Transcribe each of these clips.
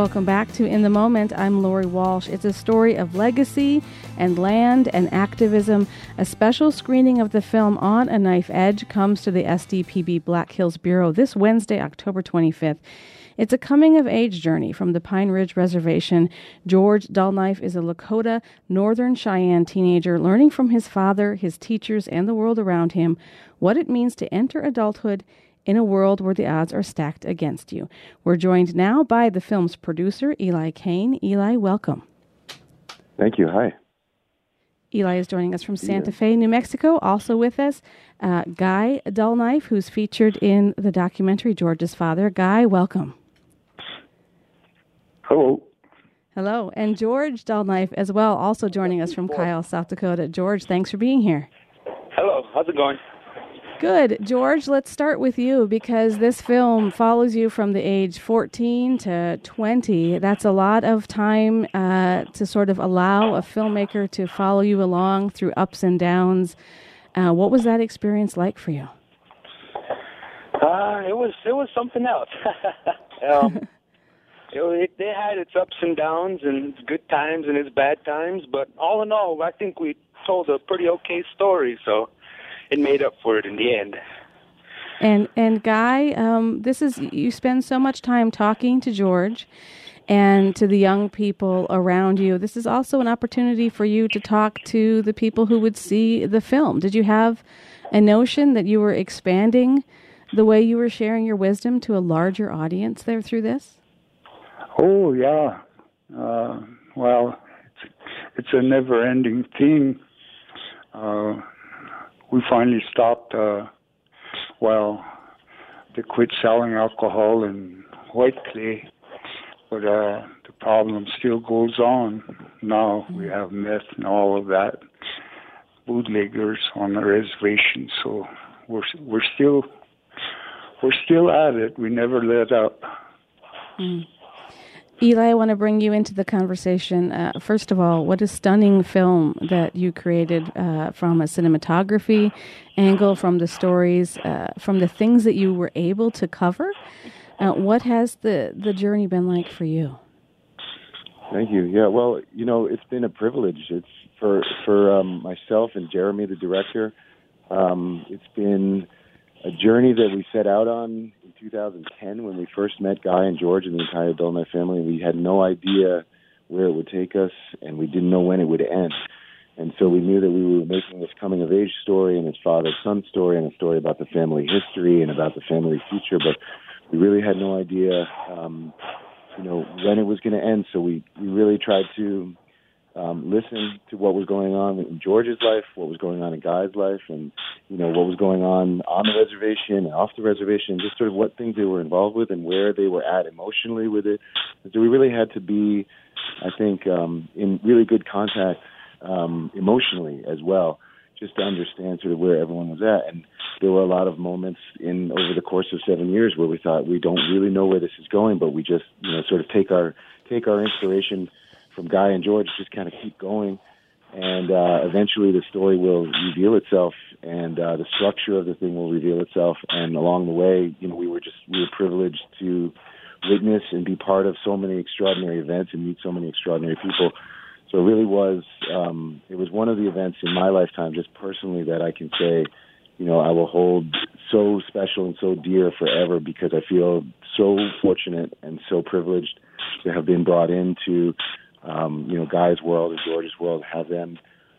Welcome back to In the Moment. I'm Lori Walsh. It's a story of legacy and land and activism. A special screening of the film On a Knife Edge comes to the SDPB Black Hills Bureau this Wednesday, October 25th. It's a coming-of-age journey from the Pine Ridge Reservation. George Dullknife is a Lakota, Northern Cheyenne teenager learning from his father, his teachers, and the world around him what it means to enter adulthood in a world where the odds are stacked against you. We're joined now by the film's producer, Eli Kane. Eli, welcome. Thank you. Hi. Eli is joining us from Santa Fe, New Mexico. Also with us, Guy Dullknife, who's featured in the documentary George's Father. Guy, welcome. Hello. Hello. And George Dullknife as well, also joining us from Kyle, South Dakota. George, thanks for being here. Hello. How's it going? Good. George, let's start with you because this film follows you from the age 14 to 20. That's a lot of time to sort of allow a filmmaker to follow you along through ups and downs. What was that experience like for you? It was something else. They had its ups and downs and its good times and its bad times, but all in all, I think we told a pretty okay story, so it made up for it in the end. And Guy, you spend so much time talking to George and to the young people around you. This is also an opportunity for you to talk to the people who would see the film. Did you have a notion that you were expanding the way you were sharing your wisdom to a larger audience there through this? Oh, yeah. Well, it's a never-ending thing. We finally stopped, they quit selling alcohol in White Clay, but the problem still goes on. Now we have meth and all of that, bootleggers on the reservation, so we're still at it. We never let up. Mm. Eli, I want to bring you into the conversation. First of all, what a stunning film that you created from a cinematography angle, from the stories, from the things that you were able to cover. What has the journey been like for you? Thank you. Yeah, well, it's been a privilege. It's for myself and Jeremy, the director. It's been a journey that we set out on in 2010 when we first met Guy and George and the entire Dullknife family. We had no idea where it would take us, and we didn't know when it would end. And so we knew that we were making this coming-of-age story and his father-son story and a story about the family history and about the family future, but we really had no idea, when it was going to end. So we really tried to listen to what was going on in George's life, what was going on in Guy's life, and what was going on the reservation and off the reservation, just sort of what things they were involved with and where they were at emotionally with it. So we really had to be, I think, in really good contact emotionally as well, just to understand sort of where everyone was at. And there were a lot of moments over the course of 7 years where we thought we don't really know where this is going, but we just sort of take our inspiration from Guy and George, just kind of keep going, and eventually the story will reveal itself, and the structure of the thing will reveal itself. And along the way, we were privileged to witness and be part of so many extraordinary events and meet so many extraordinary people. So it really was, it was one of the events in my lifetime, just personally, that I can say, I will hold so special and so dear forever, because I feel so fortunate and so privileged to have been brought into Guy's world and George's world, have them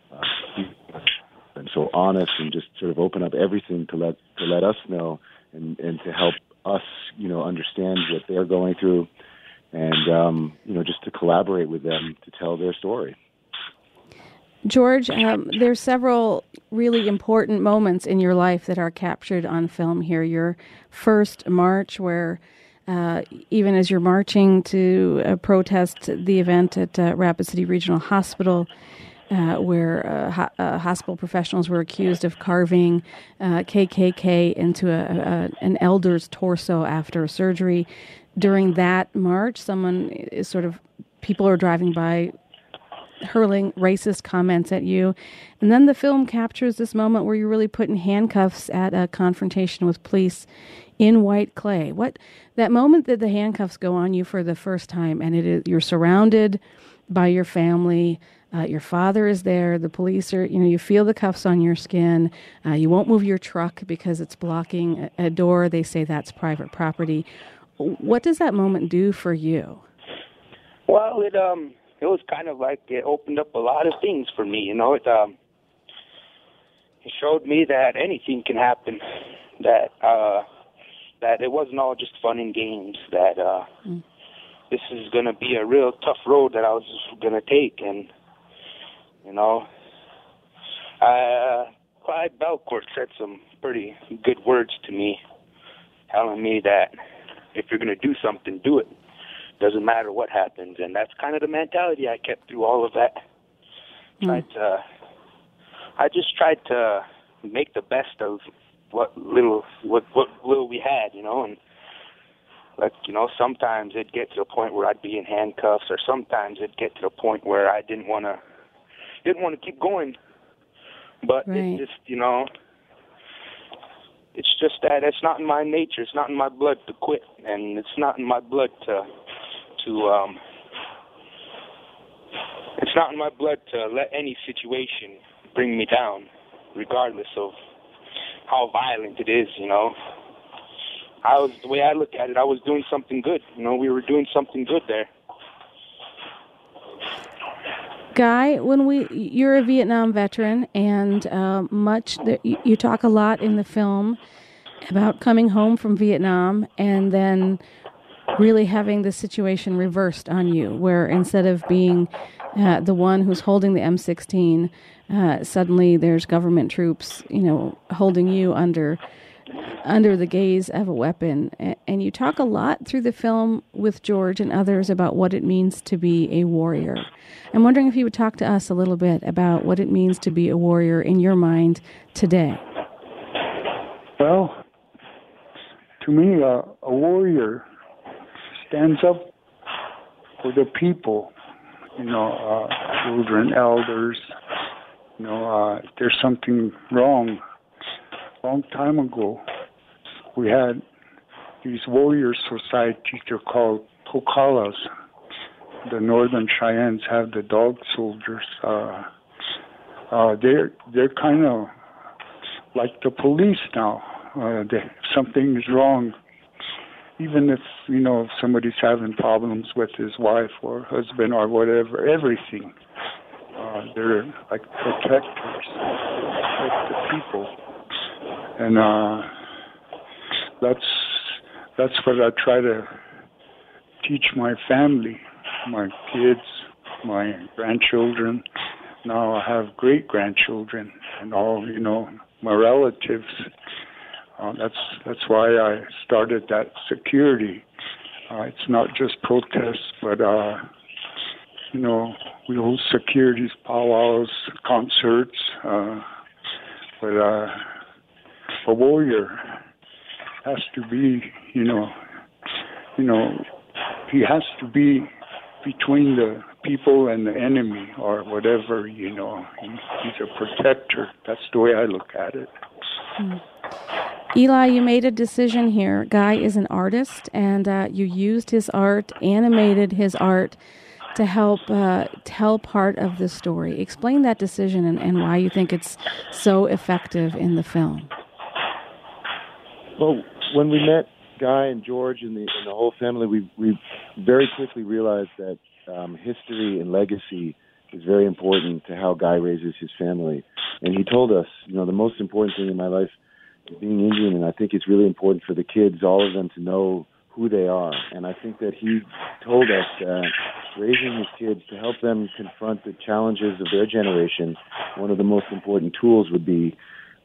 and so honest and just sort of open up everything to let us know and to help us, understand what they're going through, and just to collaborate with them to tell their story. George, there's several really important moments in your life that are captured on film here. Your first march, where even as you're marching to protest the event at Rapid City Regional Hospital, where hospital professionals were accused of carving KKK into an elder's torso after surgery. During that march, people are driving by hurling racist comments at you. And then the film captures this moment where you're really put in handcuffs at a confrontation with police in White Clay. That moment that the handcuffs go on you for the first time, and you're surrounded by your family. Your father is there. The police are, you feel the cuffs on your skin. You won't move your truck because it's blocking a door. They say that's private property. What does that moment do for you? Well, it was kind of like it opened up a lot of things for me. It showed me that anything can happen. That it wasn't all just fun and games. That this is going to be a real tough road that I was going to take, and Clyde Belcourt said some pretty good words to me, telling me that if you're going to do something, do it. Doesn't matter what happens, and that's kind of the mentality I kept through all of that. I just tried to make the best of what little we had, and sometimes it'd get to the point where I'd be in handcuffs, or sometimes it'd get to the point where I didn't want to keep going. But It just, it's just that it's not in my nature. It's not in my blood to quit, and it's not in my blood it's not in my blood to let any situation bring me down, regardless of how violent it is. The way I look at it, I was doing something good. We were doing something good there. Guy, you're a Vietnam veteran, and you talk a lot in the film about coming home from Vietnam and then really having the situation reversed on you, where instead of being the one who's holding the M16, suddenly there's government troops, holding you under the gaze of a weapon. And you talk a lot through the film with George and others about what it means to be a warrior. I'm wondering if you would talk to us a little bit about what it means to be a warrior in your mind today. Well, to me, a warrior stands up for the people, children, elders. If there's something wrong. A long time ago, we had these warrior societies. They're called Tocalas. The Northern Cheyennes have the dog soldiers. They're kind of like the police now. If something is wrong, even if somebody's having problems with his wife or husband or whatever, everything, they're like protectors, protect the people, and that's what I try to teach my family, my kids, my grandchildren. Now I have great grandchildren and all, my relatives. That's why I started that security. It's not just protests, but we hold securities, powwows, concerts. But a warrior has to be, he has to be between the people and the enemy or whatever. He's a protector. That's the way I look at it. Eli, you made a decision here. Guy is an artist, and you used his art, animated his art, to help tell part of the story. Explain that decision and why you think it's so effective in the film. Well, when we met Guy and George and the whole family, we very quickly realized that history and legacy is very important to how Guy raises his family. And he told us, the most important thing in my life is being Indian, and I think it's really important for the kids, all of them, to know who they are. And I think that he told us that raising his kids to help them confront the challenges of their generation, one of the most important tools would be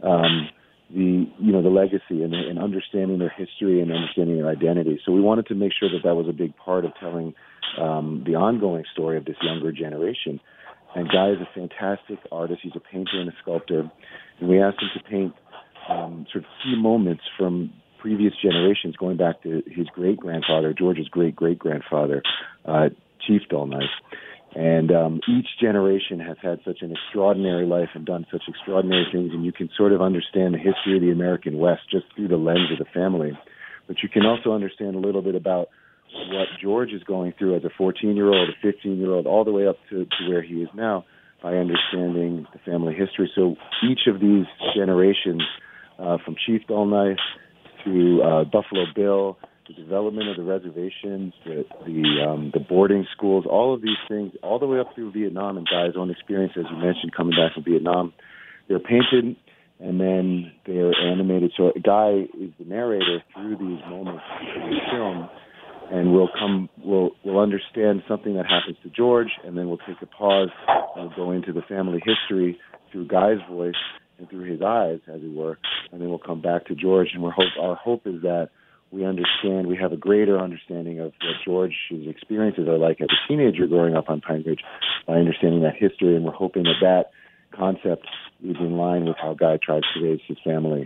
the legacy and understanding their history and understanding their identity. So we wanted to make sure that was a big part of telling the ongoing story of this younger generation. And Guy is a fantastic artist. He's a painter and a sculptor. And we asked him to paint sort of key moments from previous generations, going back to his great-grandfather, George's great-great-grandfather, Chief Dull Knife. And each generation has had such an extraordinary life and done such extraordinary things, and you can sort of understand the history of the American West just through the lens of the family. But you can also understand a little bit about what George is going through as a 14-year-old, a 15-year-old, all the way up to where he is now by understanding the family history. So each of these generations, from Chief Dull Knife to Buffalo Bill, the development of the reservations, the boarding schools, all of these things, all the way up through Vietnam and Guy's own experience, as you mentioned, coming back from Vietnam, they're painted and then they're animated. So Guy is the narrator through these moments in the film, and we'll understand something that happens to George, and then we'll take a pause and we'll go into the family history through Guy's voice and through his eyes, as it were, and then we'll come back to George. And our hope is that we have a greater understanding of what George's experiences are like as a teenager growing up on Pine Ridge by understanding that history, and we're hoping that concept is in line with how Guy tries to raise his family,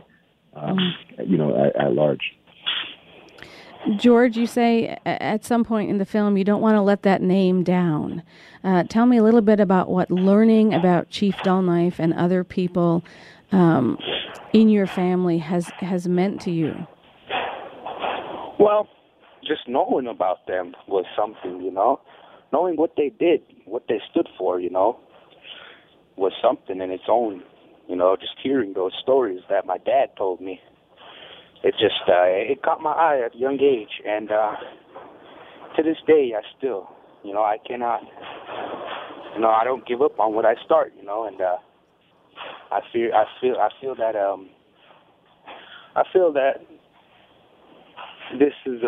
at large. George, you say at some point in the film you don't want to let that name down. Tell me a little bit about what learning about Chief Dull Knife and other people in your family has meant to you. Well, just knowing about them was something, Knowing what they did, what they stood for, was something in its own. Just hearing those stories that my dad told me. It just, it caught my eye at a young age. And to this day, I still, I cannot, I don't give up on what I start, and I feel that this is,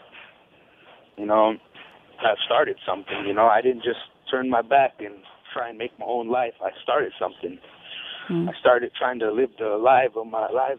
I've started something, I didn't just turn my back and try and make my own life. I started something. I started trying to live the lives of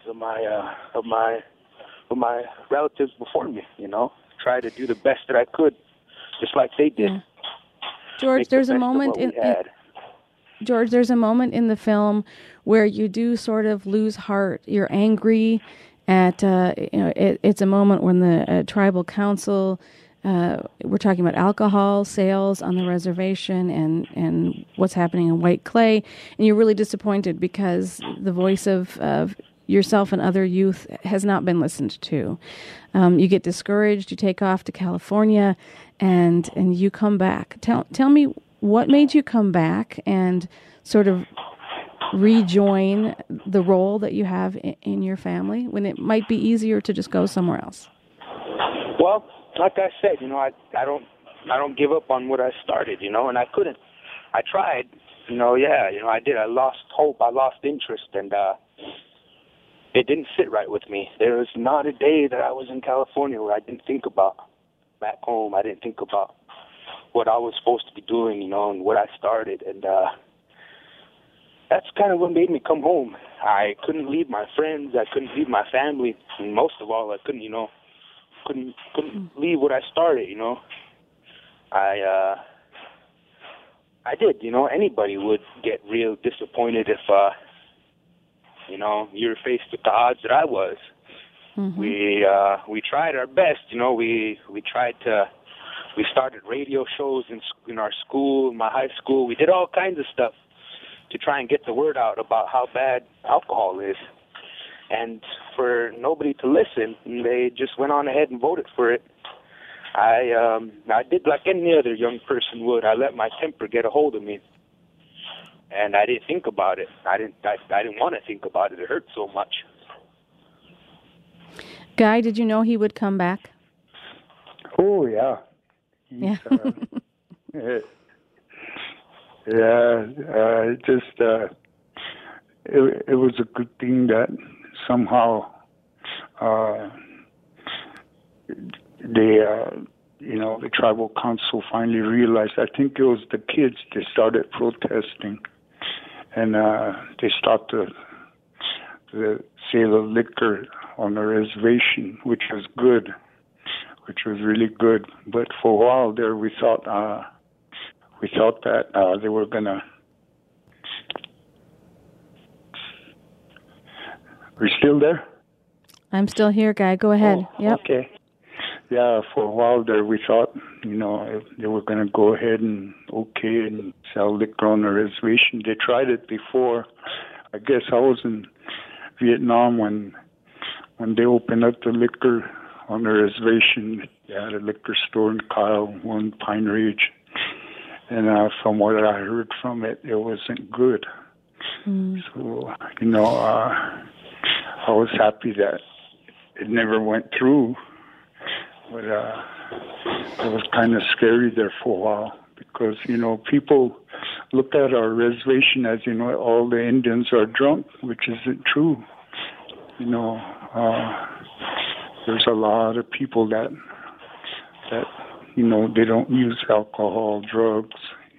my relatives before me, try to do the best that I could, just like they did. Yeah. George, there's a moment George, there's a moment in the film where you do sort of lose heart. You're angry at, it's a moment when the tribal council, we're talking about alcohol sales on the reservation and what's happening in White Clay, and you're really disappointed because the voice of yourself and other youth has not been listened to. You get discouraged, you take off to California, and you come back. Tell me what made you come back and sort of rejoin the role that you have in your family when it might be easier to just go somewhere else. Well, like I said, I don't give up on what I started, and I couldn't. I tried, I did. I lost hope. I lost interest, and it didn't sit right with me. There was not a day that I was in California where I didn't think about back home. I didn't think about what I was supposed to be doing, and what I started, and that's kind of what made me come home. I couldn't leave my friends. I couldn't leave my family, and most of all, I couldn't, couldn't leave what I started, I did, anybody would get real disappointed if, you're faced with the odds that I was. Mm-hmm. We tried our best, we started radio shows in our school, my high school. We did all kinds of stuff to try and get the word out about how bad alcohol is. And for nobody to listen, they just went on ahead and voted for it. I did like any other young person would. I let my temper get a hold of me, and I didn't think about it. I didn't want to think about it. It hurt so much. Guy, did you know he would come back? Oh yeah. It was a good thing that somehow the tribal council finally realized. I think it was the kids. They started protesting, and they stopped the sale of liquor on the reservation, which was good, which was really good. But for a while there, we thought that they were gonna. Are you still there? I'm still here, Guy. Go ahead. Oh, yep. Okay. yeah, for a while there we thought, if they were going to go ahead and sell liquor on the reservation. They tried it before. I guess I was in Vietnam when they opened up the liquor on the reservation. They had a liquor store in Kyle, one Pine Ridge. And from what I heard from it, it wasn't good. So, I was happy that it never went through. But it was kind of scary there for a while because, people look at our reservation as, all the Indians are drunk, which isn't true. There's a lot of people that they don't use alcohol, drugs,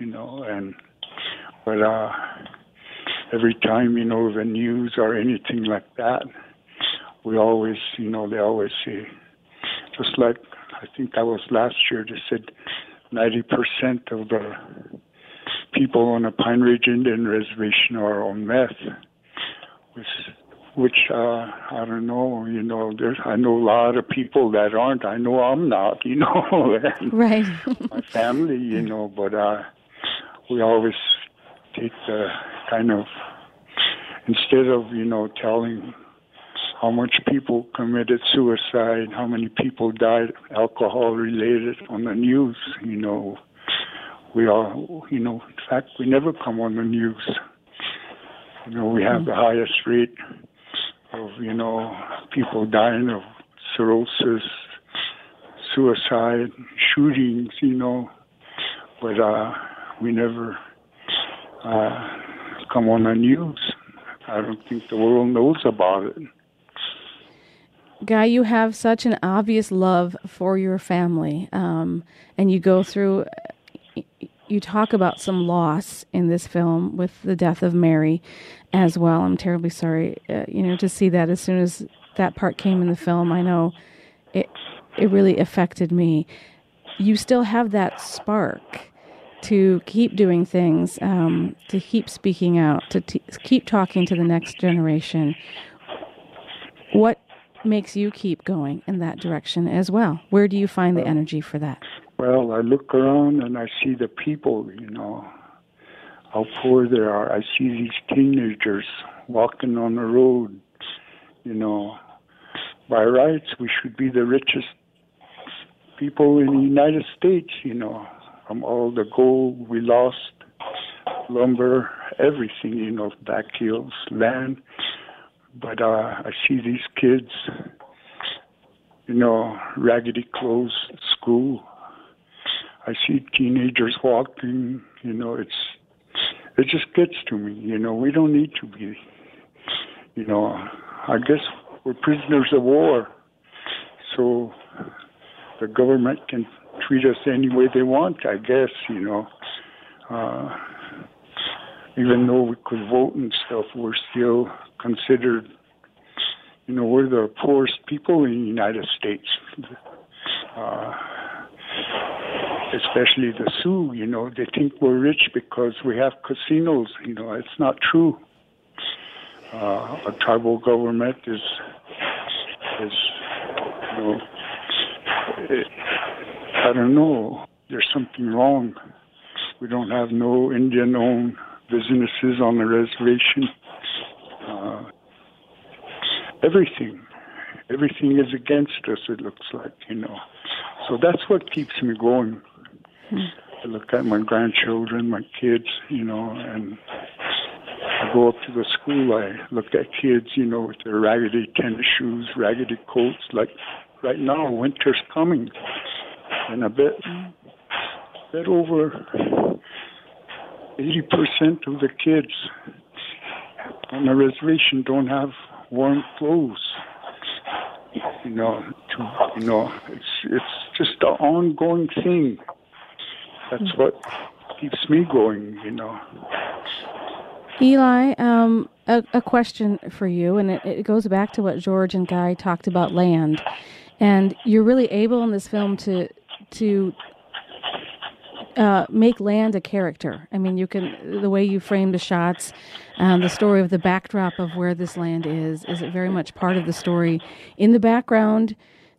but every time, the news or anything like that, we always, they always say, just like, I think that was last year, they said 90% of the people on the Pine Ridge Indian Reservation are on meth, which I don't know, I know a lot of people that aren't. I know I'm not, Right. My family, but we always take the kind of, instead of, telling how much people committed suicide, how many people died alcohol-related on the news, we all, in fact, we never come on the news. We have the highest rate of, people dying of cirrhosis, suicide, shootings, but we never come on the news. I don't think the world knows about it. Guy, you have such an obvious love for your family, and you go through, you talk about some loss in this film with the death of Mary as well. I'm terribly sorry, to see that as soon as that part came in the film. I know it really affected me. You still have that spark to keep doing things, to keep speaking out, to keep talking to the next generation. What makes you keep going in that direction as well? Where do you find the energy for that? Well, I look around and I see the people, how poor they are. I see these teenagers walking on the road, By rights, we should be the richest people in the United States, from all the gold we lost, lumber, everything, back hills, land. But I see these kids, raggedy clothes at school. I see teenagers walking, it just gets to me, we don't need to be, I guess we're prisoners of war. So the government can treat us any way they want, I guess, even though we could vote and stuff, we're still considered, we're the poorest people in the United States, especially the Sioux, they think we're rich because we have casinos, it's not true. A tribal government is I don't know, there's something wrong. We don't have no Indian-owned businesses on the reservation. Everything is against us, it looks like, So that's what keeps me going. I look at my grandchildren, my kids, and I go up to the school, I look at kids, with their raggedy tennis shoes, raggedy coats, like right now, winter's coming. And I bet over 80% of the kids on the reservation don't have warm clothes. It's just an ongoing thing. That's what keeps me going, Eli, a question for you, and it goes back to what George and Guy talked about land. And you're really able in this film to make land a character. I mean, the way you frame the shots, the story of the backdrop of where this land is it very much part of the story. In the background,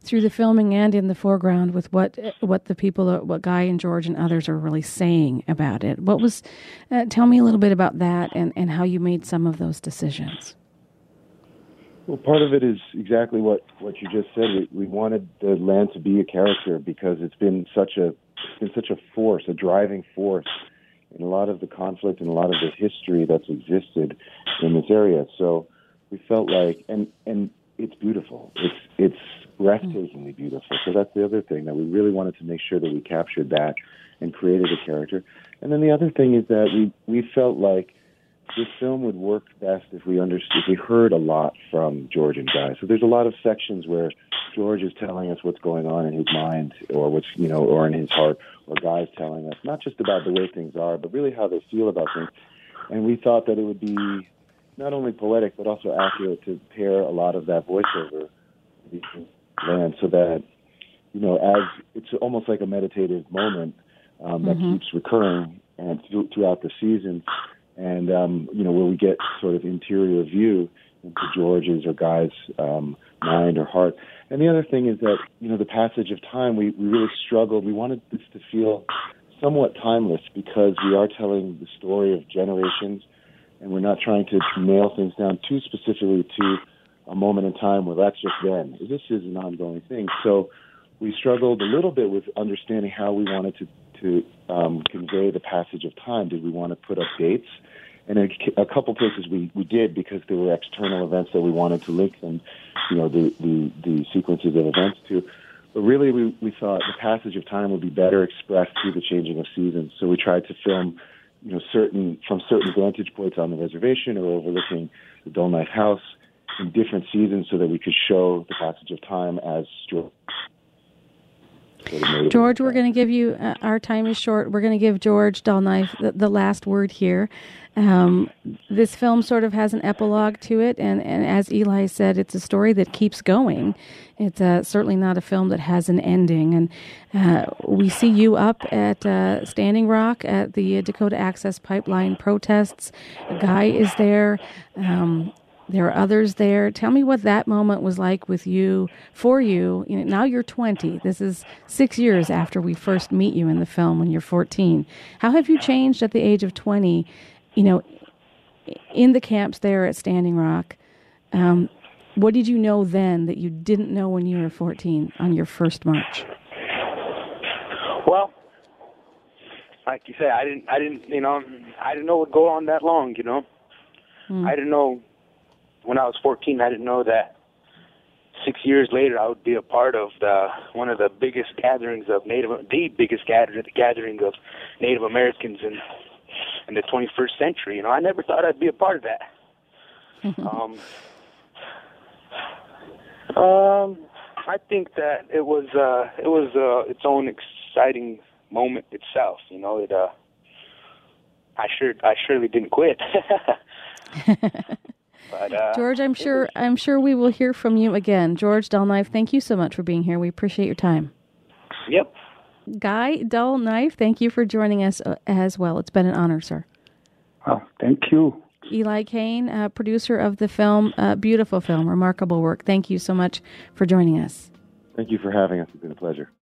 through the filming and in the foreground with what the people, what Guy and George and others are really saying about it. What was? Tell me a little bit about that and how you made some of those decisions. Well, part of it is exactly what you just said. We wanted the land to be a character because it's been such a force, a driving force in a lot of the conflict and a lot of the history that's existed in this area. So we felt like, and it's beautiful. It's breathtakingly beautiful. So that's the other thing, that we really wanted to make sure that we captured that and created a character. And then the other thing is that we felt like this film would work best if we heard a lot from George and Guy. So there's a lot of sections where George is telling us what's going on in his mind, or or in his heart, or Guy's telling us not just about the way things are, but really how they feel about things. And we thought that it would be not only poetic but also accurate to pair a lot of that voiceover with land, so that as it's almost like a meditative moment that keeps recurring and throughout the season. And, where we get sort of interior view into George's or Guy's mind or heart. And the other thing is that, the passage of time, we really struggled. We wanted this to feel somewhat timeless because we are telling the story of generations, and we're not trying to nail things down too specifically to a moment in time where that's just then. This is an ongoing thing. So we struggled a little bit with understanding how we wanted to convey the passage of time. Did we want to put up dates? And a couple places we did, because there were external events that we wanted to link them, the sequences of events to. But really, we thought the passage of time would be better expressed through the changing of seasons. So we tried to film, certain vantage points on the reservation or overlooking the Dull Knife House in different seasons, so that we could show the passage of time as George, we're going to give you, our time is short, we're going to give George Dull Knife the last word here. This film sort of has an epilogue to it, and as Eli said, it's a story that keeps going. It's certainly not a film that has an ending, and we see you up at Standing Rock at the Dakota Access Pipeline protests. Guy is there. There are others there. Tell me what that moment was like with you, for you. Now you're 20. This is 6 years after we first meet you in the film when you're 14. How have you changed at the age of 20, in the camps there at Standing Rock? What did you know then that you didn't know when you were 14 on your first march? Well, like you say, I didn't know it would go on that long, I didn't know. When I was 14, I didn't know that 6 years later I would be a part of one of the biggest gatherings of the biggest gathering of Native Americans in the 21st century. I never thought I'd be a part of that. I think that it was its own exciting moment itself. I surely didn't quit. But, George, I'm sure we will hear from you again. George Dull Knife, thank you so much for being here. We appreciate your time. Yep. Guy Dull Knife, thank you for joining us as well. It's been an honor, sir. Oh, thank you. Eli Kane, producer of the film, beautiful film, remarkable work. Thank you so much for joining us. Thank you for having us. It's been a pleasure.